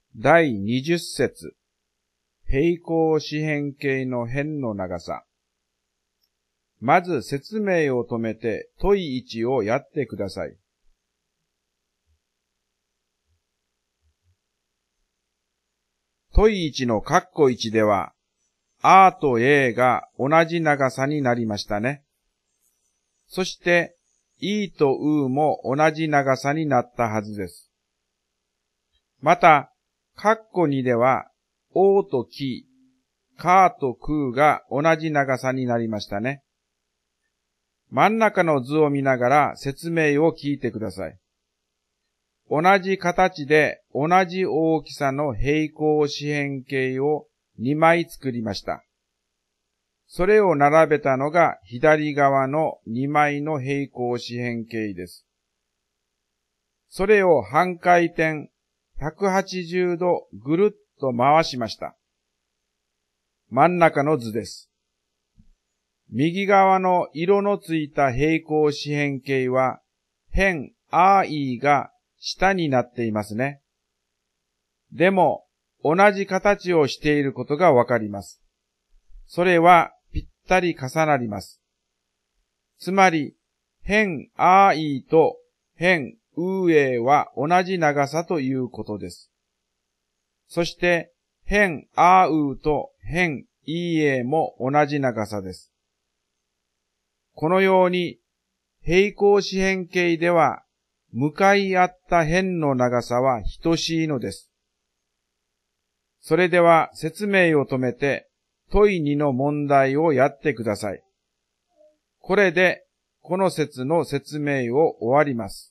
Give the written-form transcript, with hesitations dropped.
第20節。平行四辺形の辺の長さ。まず説明を止めて問1をやってください。問1の括弧1では、R と A が同じ長さになりましたね。そして、E と U も同じ長さになったはずです。また、括弧2では、O とキ、カーとクーが同じ長さになりましたね。真ん中の図を見ながら説明を聞いてください。同じ形で同じ大きさの平行四辺形を2枚作りました。それを並べたのが左側の2枚の平行四辺形です。それを半回転180度ぐるっと回しました。真ん中の図です。右側の色のついた平行四辺形は辺 RE が下になっていますね。でも同じ形をしていることがわかります。それはぴったり重なります。つまり辺 RE と辺 UE は同じ長さということです。そして辺 RU と辺 EA も同じ長さです。このように平行四辺形では向かい合った辺の長さは等しいのです。それでは説明を止めて問2の問題をやってください。これでこの節の説明を終わります。